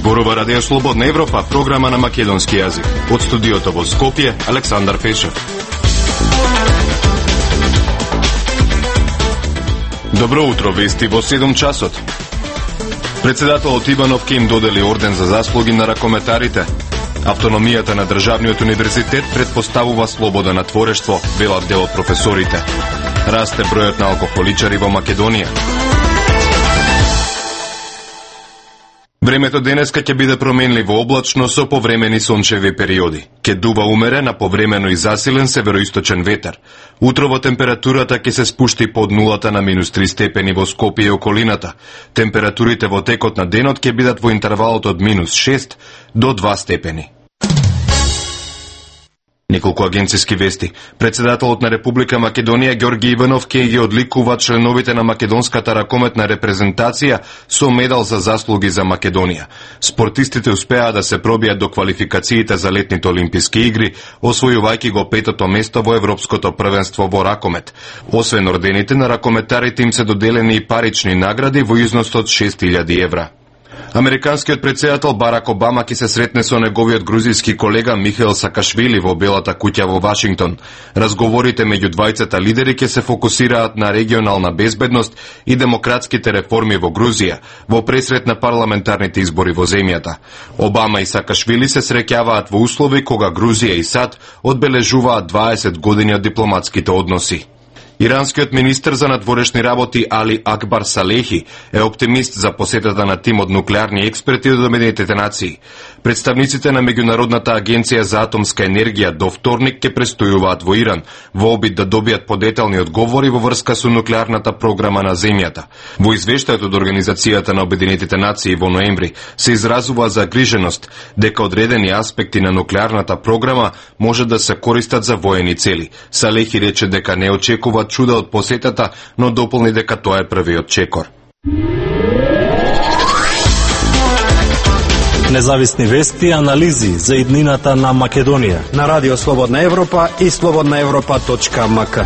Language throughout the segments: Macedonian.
Зборува Радио Слободна Европа, програма на македонски јазик. Од студиото во Скопје, Александар Фешев. Добро утро, вести во 7 часот. Председателот Иванов ќе им додели орден за заслуги на ракометарите. Автономијата на државниот универзитет предпоставува слобода на творештво, велат дел од професорите. Расте бројот на алкохоличари во Македонија. Времето денеска ќе биде променливо облачно со повремени сончеви периоди. Ќе дува умерен, а повремено и засилен североисточен ветер. Утрово температурата ќе се спушти под нулата на -3 степени во Скопје и околината. Температурите во текот на денот ќе бидат во интервалот од -6 до 2 степени. Неколку агенциски вести. Председателот на Република Македонија Ѓорги Иванов ќе ги одликува членовите на македонската ракометна репрезентација со медал за заслуги за Македонија. Спортистите успеа да се пробијат до квалификациите за летните олимписки игри, освојувајќи го 5-то место во Европското првенство во ракомет. Освен ордените на ракометарите им се доделени и парични награди во износ од 6.000 евра. Американскиот председател Барак Обама ќе се сретне со неговиот грузијски колега Михаил Саакашвили во Белата куќа во Вашингтон. Разговорите меѓу двајцата лидери ќе се фокусираат на регионална безбедност и демократските реформи во Грузија, во пресрет на парламентарните избори во земјата. Обама и Саакашвили се среќаваат во услови кога Грузија и САД одбележуваат 20 години од дипломатските односи. Иранскиот министер за надворешни работи Али Акбар Салехи е оптимист за посетата на тим од нуклеарни експерти од Обединетите нации. Представниците на Меѓународната агенција за атомска енергија до вторник ќе престојуваат во Иран во обид да добијат подетални одговори во врска со нуклеарната програма на земјата. Во извештајот од Организацијата на Обединетите нации во ноември се изразува загриженост дека одредени аспекти на нуклеарната програма може да се користат за воени цели. Салехи рече дека не очекува чуда од посетата, но дополни дека тоа е првиот чекор. Независни вести и анализи за иднината на Македонија на Радио Слободна Европа и slobodnaevropa.mk.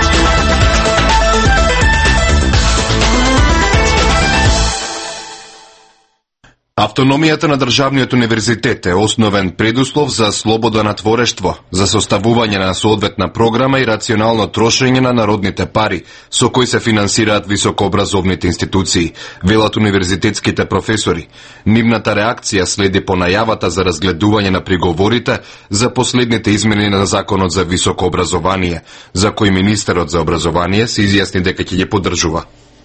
Автономијата на државниот универзитет е основен предуслов за слобода на творештво, за составување на соодветна програма и рационално трошење на народните пари, со кои се финансираат високообразовните институции, велат универзитетските професори. Нивната реакција следи по најавата за разгледување на приговорите за последните измени на Законот за високо образование, за кој министерот за образование се изјасни дека ќе ги поддржува.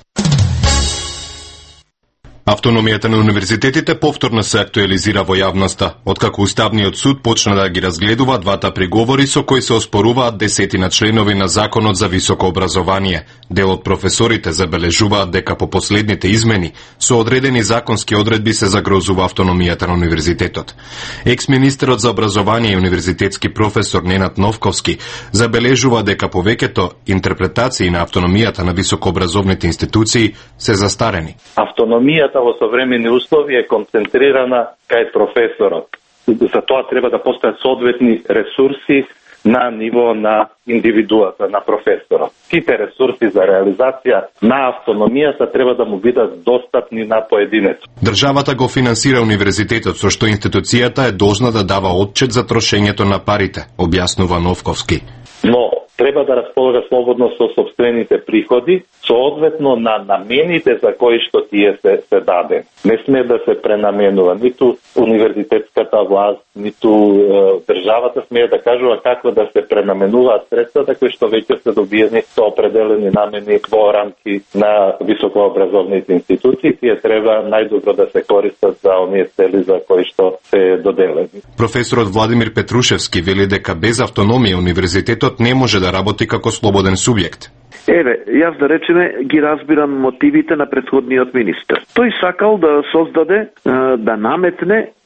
Автономијата на универзитетите повторно се актуализира во јавноста, откако Уставниот суд почна да ги разгледува двата приговори со кои се оспоруваат десетина членови на Законот за високо образование. Дел од професорите забележуваат дека по последните измени со одредени законски одредби се загрозува автономијата на универзитетот. Екс-министерот за образование и универзитетски професор Ненад Новковски забележува дека повеќето интерпретации на автономијата на високообразовните институции се застарени. Автономијата во современи услови е концентрирана кај професорот. За тоа треба да постојат соодветни ресурси на ниво на индивидуата, на професорот. Сите ресурси за реализација на автономијата треба да му бидат достапни на поединецот. Државата го финансира универзитетот, со што институцијата е должна да дава отчет за трошењето на парите, објаснува Новковски. Но треба да располага слободно со собствените приходи, соодветно на намените за кои што тие се даде. Не сме да се пренаменува ниту универзитетската власт, ниту државата смее да кажува како да се пренаменуваат средствата кои што веќе се добиени со определени намени во рамки на високообразовните институции. Тие треба најдобро да се користат за оние цели за кои што се доделени. Професорот Владимир Петрушевски вели дека без автономија универзитетот не може да работи како слободен субјект. Јас да речеме ги разбирам мотивите на претходниот министер. Тој сакал да создаде, да наметне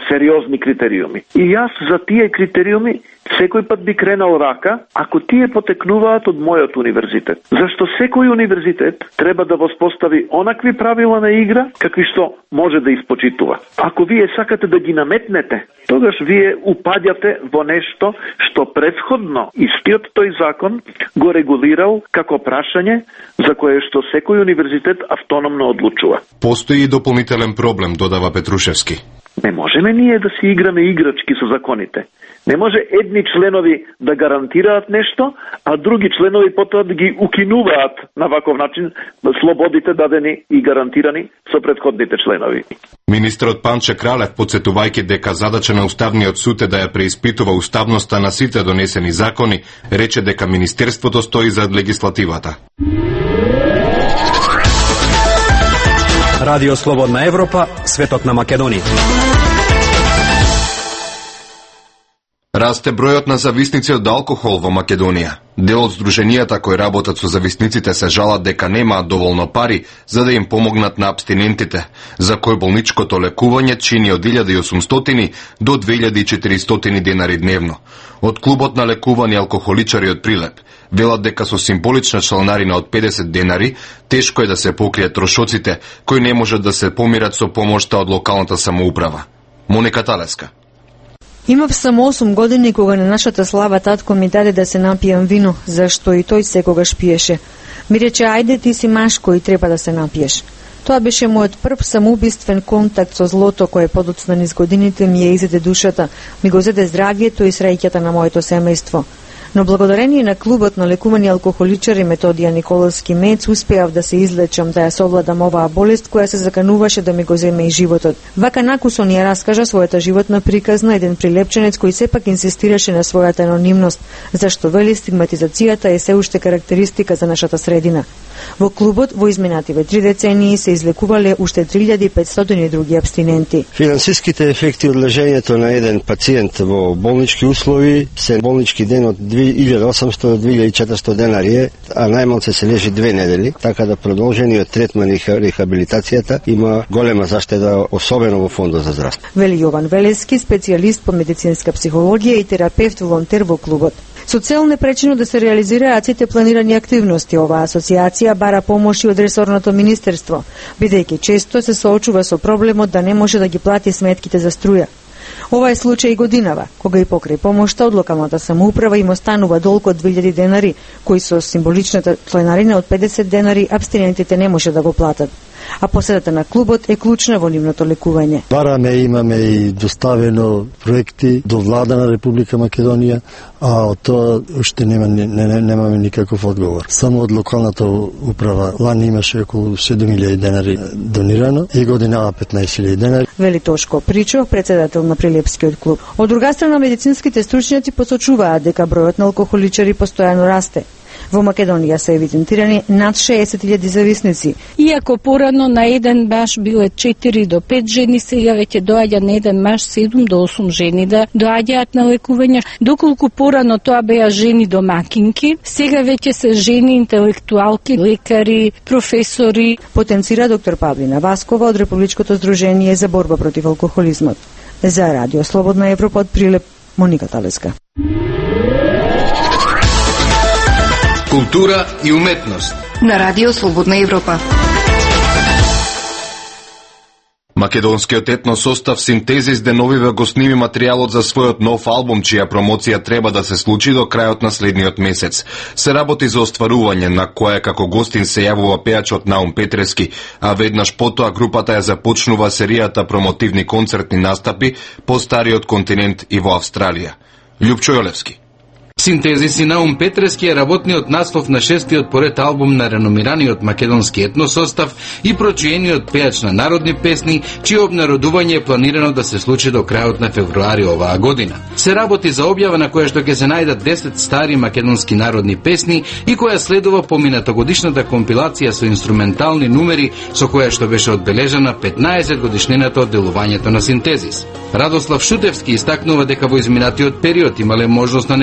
сериозни критериуми. И јас за тие критериуми секој пат би кренал рака ако тие потекнуваат од мојот универзитет. Зашто секој универзитет треба да воспостави онакви правила на игра какви што може да испочитува. Ако вие сакате да ги наметнете, тогаш вие упаѓате во нешто што претходно истиот тој закон го регулирал како прашање за кое што секој универзитет автономно одлучува. Постои и дополнителен проблем, додава Петрушевски. Не можеме ние да си играме играчки со законите. Не може едни членови да гарантираат нешто, а други членови потоа да ги укинуваат на ваков начин слободите дадени и гарантирани со претходните членови. Министрот Панче Кралев, подсетувајќи дека задача на Уставниот суд е да ја преиспитува уставноста на сите донесени закони, рече дека Министерството стои зад легислативата. Радио Слободна Европа, светот на Македонија. Расте бројот на зависници од алкохол во Македонија. Дел од здруженијата кои работат со зависниците се жалат дека немаат доволно пари за да им помогнат на абстинентите, за кои болничкото лекување чини од 1800 до 2400 денари дневно. Од клубот на лекувани алкохоличари од Прилеп велат дека со символична чланарина од 50 денари тешко е да се покријат трошоците кои не можат да се помират со помошта од локалната самоуправа. Моника Талеска. Имав само 8 години кога на нашата слава татко ми даде да се напијам вино, зашто и тој секогаш пиеше. Ми рече, ајде ти си машко и треба да се напиеш. Тоа беше мојот прв самоубиствен контакт со злото кое подоцна низ годините ми ја изеде душата, ми го зеде здравието и среќата на моето семејство. Но благодарение на клубот на лекувани алкохоличари Методија Николовски Мец успеав да се излечам, да ја совладам оваа болест која се закануваше да ми го земе и животот. Вака накусон ја раскажа својата животна приказна еден прилепченец кој сепак инсистираше на својата анонимност, зашто вели стигматизацијата е се уште карактеристика за нашата средина. Во клубот во изминативе 3 децении се излекувале уште 3500 други абстиненти. Финансиските ефекти од лежењето на еден пациент во болнички услови се болнички ден од 2800 до 2400 денари, а најмалце се лежи 2 недели, така да продолжениот третман и рехабилитацијата има голема заштеда, особено во фондот за здравство. Вели Јован Велески, специјалист по медицинска психологија и терапевт волонтер во клубот. Со цел непречено да се реализираат сите планирани активности, оваа асоциација бара помош и од ресорното министерство, бидејќи често се соочува со проблемот да не може да ги плати сметките за струја. Ова е случај годинава, кога и покрај помошта од локалната самоуправа им останува долг од 2000 денари, кои со символичната членарина од 50 денари абстинентите не може да го платат. А поседата на клубот е клучна во нивното лекување. Бараме, имаме и доставено проекти до влада на Република Македонија, а од тоа уште немаме никаков одговор. Само од локалната управа лани имаше околу 7000 денари донирано и годинава 15000 денари. Вели Тошко Причов, председател на Прилепскиот клуб. Од друга страна, медицинските стручњаци посочуваат дека бројот на алкохоличари постојано расте. Во Македонија се евидентирани над 60.000 зависници. Иако порано на еден баш биле 4 до 5 жени, сега веќе доаѓа на еден баш 7 до 8 жени да доаѓаат на лекување. Доколку порано тоа беа жени домакинки, сега веќе се жени интелектуалки, лекари, професори. Потенцира доктор Павлина Васкова од Републичкото здружение за борба против алкохолизмот. За Радио Слободна Европа од Прилеп, Моника Талеска. Култура и уметност на Радио Слободна Европа. Македонскиот етно состав Синтезис деновиве го сними материјалот за својот нов албум, чија промоција треба да се случи до крајот на следниот месец. Се работи за остварување на која како гостин се јавува пејачот Наум Петрески, а веднаш потоа групата ја започнува серијата промотивни концертни настапи по стариот континент и во Австралија. Љупчо Јолевски. Синтезис и Наум Петрески е работниот наслов на шестиот поред албум на реномираниот македонски етносостав и прочиениот пејач на народни песни, чие обнародување е планирано да се случи до крајот на февруари оваа година. Се работи за објава на која што ќе се најдат 10 стари македонски народни песни и која следува поминатогодишната компилација со инструментални numери со која што беше одбележана 15 годишнината од делувањето на Синтезис. Радослав Шутевски истакнува дека во изминатиот период имале можност на неколку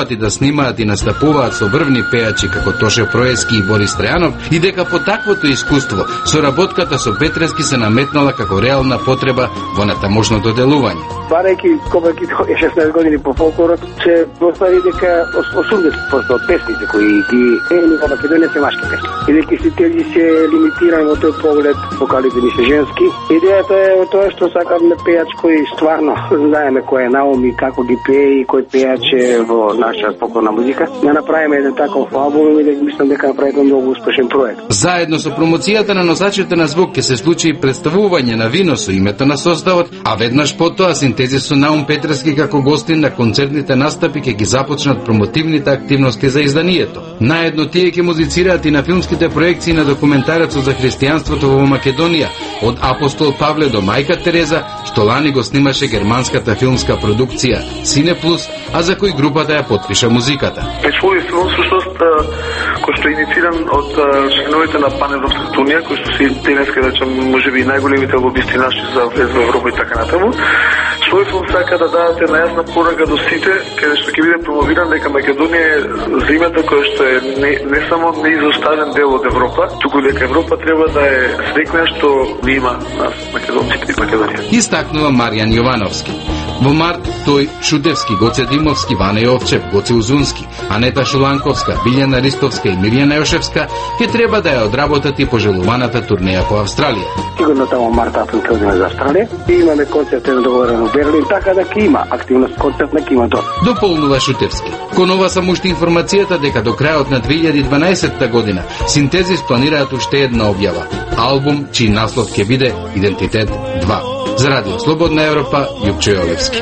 почнуваат и да снимаат и настапуваат со врвни пејачи како Тоше Проески и Борис Тројанов и дека по таквото искуство соработката со Петрески се наметнала како реална потреба во натамошното делување. Барајќи копајќи 16 години по фолклорот, се постави дека 80% од песните кои ги пеени во Македонија се машки песни. И дека сите се лимитирани во тој поглед, вокалите ни се женски. Идејата е во тоа што сакаме пејач кој стварно знаеме кој е наум и како ги пее и кој пејач е во наша фолклорна музика. Да направиме еден таков албум и дека мислам дека направиме многу успешен проект. Заедно со промоцијата на носачите на звук ќе се случи и представување на вино со името на составот, а веднаш потоа синтези со Наум Петрески како гостин на концертните настапи ќе ги започнат промотивните активности за изданието. Наедно тие ќе музицираат и на филмските проекции на документарецот за христијанството во Македонија, од Апостол Павле до Мајка Тереза, што лани го снимаше германската филмска продукција Сине Плюс, а за кој групата ја потпиша музиката. Свој филм всушност кој што е иницииран од членовите на Паневропската унија, кои што се денеска речем можеби најголемите лобисти наши за влез во Европа и така натаму. Свој филм сака да дадат една јасна порака до сите, каде што ќе биде промовиран дека Македонија е земјата која што е не само неизоставен дел од Европа, туку дека Европа треба да е среќна што ни има нас македонците и Македонија. Истакнува Маријан Јовановски. Во март тој, Шутевски, Гоце Димовски, Ване Јовчев, Гоце Узунски, Анета Шуланковска, Билјана Ристовска и Мирјана Јошевска ќе треба да ја одработат и пожелуваната турнеја по Австралија. Сигурно таму март-април ќе одиме за Австралија и имаме концерт договорен во Берлин, така да ќе има активност концертна, ќе има тоа. Дополнува Шутевски. Кон ова само уште информацијата дека до крајот на 2012 година Синтезис планираат уште една објава, албум чиј наслов ќе биде Идентитет 2. За Радио Слободна Европа, Јупчо Јовевски.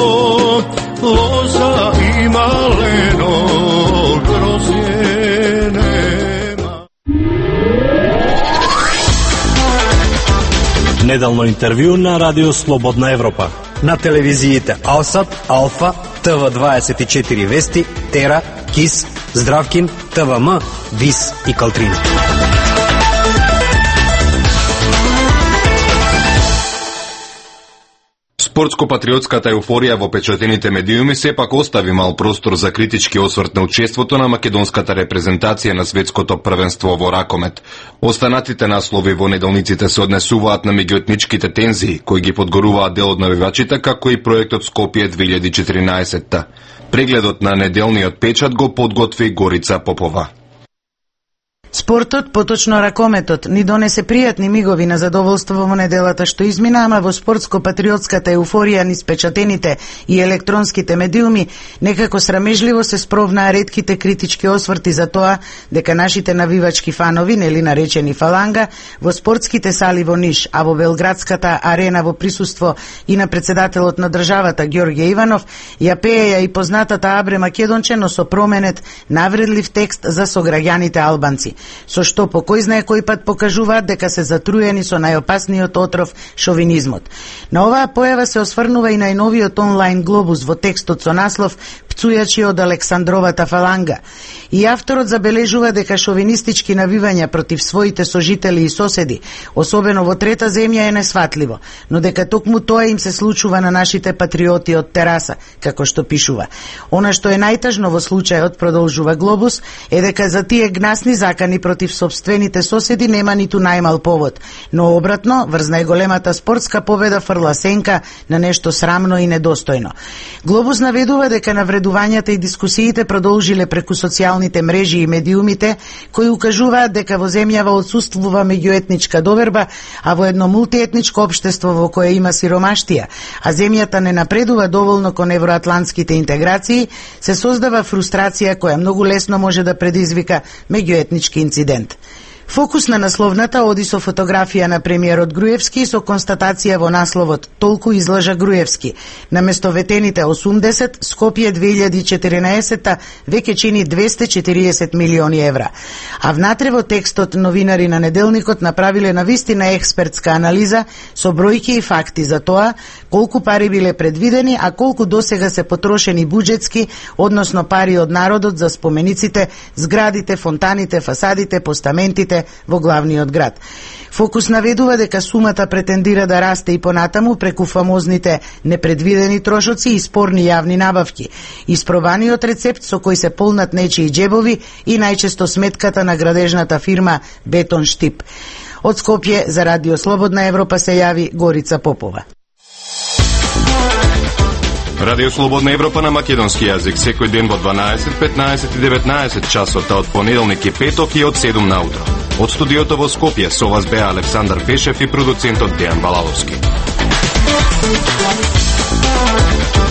Неделно интервју на Радио Слободна Европа. На телевизиите Алсат, Алфа, ТВ24 Вести, Тера, КИС, Здравкин, ТВМ, ВИС и Калтрина. Спортско-патриотската еуфорија во печатените медиуми сепак остави мал простор за критички осврт на учеството на македонската репрезентација на светското првенство во ракомет. Останатите наслови во неделниците се однесуваат на меѓуетничките тензии, кои ги подгоруваат дел од навивачите, како и проектот Скопје 2014. Прегледот на неделниот печат го подготви Горица Попова. Спортот, поточно ракометот, ни донесе пријатни мигови на задоволство во неделата што измина, ама во спортско-патриотската еуфорија низ печатените и електронските медиуми некако срамежливо се спровнаа ретките критички осврти за тоа дека нашите навивачки фанови, нели наречени фаланга, во спортските сали во Ниш, а во Белградската арена во присуство и на председателот на државата Ѓорѓе Иванов, ја пееја и познатата Абре Македонче, но со променет навредлив текст за сограѓаните албанци, со што по кој знае кој пат покажуваат дека се затруени со најопасниот отров шовинизмот. На оваа појава се осврнува и најновиот онлайн глобус во текстот со наслов "Пцујачи од Александровата фаланга". И авторот забележува дека шовинистички навивања против своите сожители и соседи, особено во трета земја, е несватливо, но дека токму тоа им се случува на нашите патриоти од тераса, како што пишува. Она што е најтажно во случајот, продолжува Глобус, е дека за тие гнасни закани против собствените соседи нема ниту најмал повод, но обратно, врз најголемата спортска победа фрла сенка на нешто срамно и недостојно. Глобус наведува дека навредувањата и дискусиите продолжиле преку социјалните мрежи и медиумите, кои укажуваат дека во земјава отсуствува меѓуетничка доверба, а во едно мултиетничко општество во кое има сиромаштија, а земјата не напредува доволно кон евроатлантските интеграции, се создава фрустрација која многу лесно може да предизвика меѓуетнички инцидент. Фокус на насловната оди со фотографија на премиерот Груевски со констатација во насловот "Толку излажа Груевски". Наместо ветените 80, Скопје 2014 веќе чини 240 милиони евра. А внатре во текстот новинари на неделникот направиле навистина експертска анализа со бројки и факти за тоа колку пари биле предвидени, а колку досега се потрошени буџетски, односно пари од народот за спомениците, зградите, фонтаните, фасадите, постаментите, патниците во главниот град. Фокус наведува дека сумата претендира да расте и понатаму преку фамозните непредвидени трошоци и спорни јавни набавки, испробаниот рецепт со кој се полнат нечии џебови и најчесто сметката на градежната фирма Бетон Штип. Од Скопје за Радио Слободна Европа се јави Горица Попова. Радио Слободна Европа на македонски јазик секој ден во 12, 15 и 19 часот, од понеделник и петок и од 7 наутро. Од студиото во Скопје со вас беа Александар Пешев и продуцентот Дејан Балаловски.